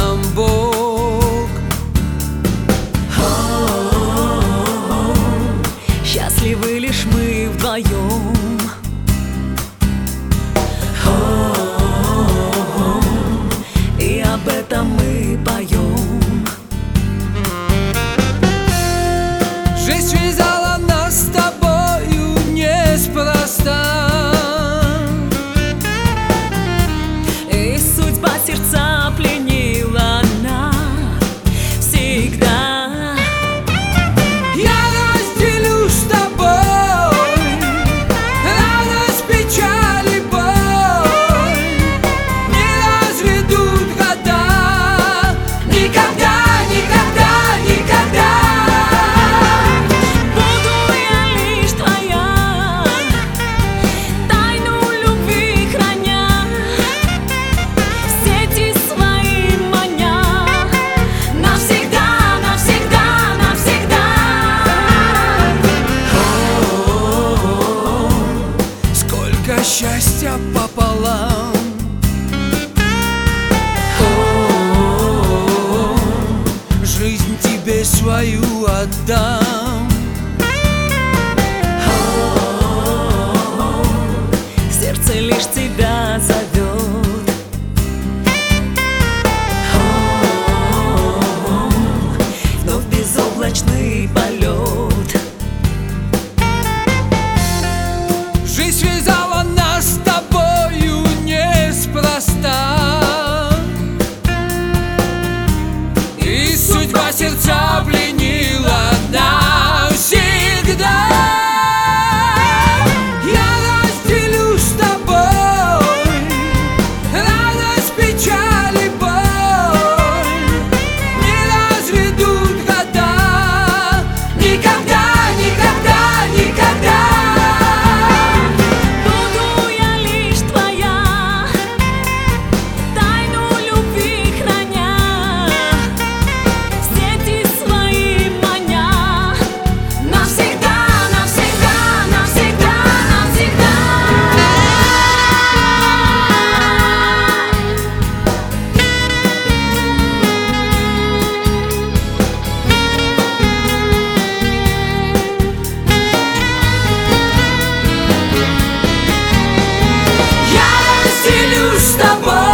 нам Бог. Счастливы лишь мы вдвоем. И об этом мы поем. Жизнь связала нас с тобою неспроста, И судьба сердца пленила навсегда. Я разделю с тобой радость, печаль и боль. Не разведут года, никогда, никогда, никогда. Буду я лишь твоя, тайну любви храня, в сети свои маня, навсегда, навсегда, навсегда. Сколько счастья пополам. Жизнь тебе свою отдам. Сердце лишь тебя зовет. Вновь безоблачный полет. Жизнь связала нас с тобою неспроста, и судьба сердца пленила навсегда. Я разделю с тобой радость, печаль и боль. Не разведут года, никогда, никогда, никогда. Буду я лишь твоя, тайну любви храня, в сети свои маня, навсегда, навсегда, навсегда, навсегда. Я разделю с тобой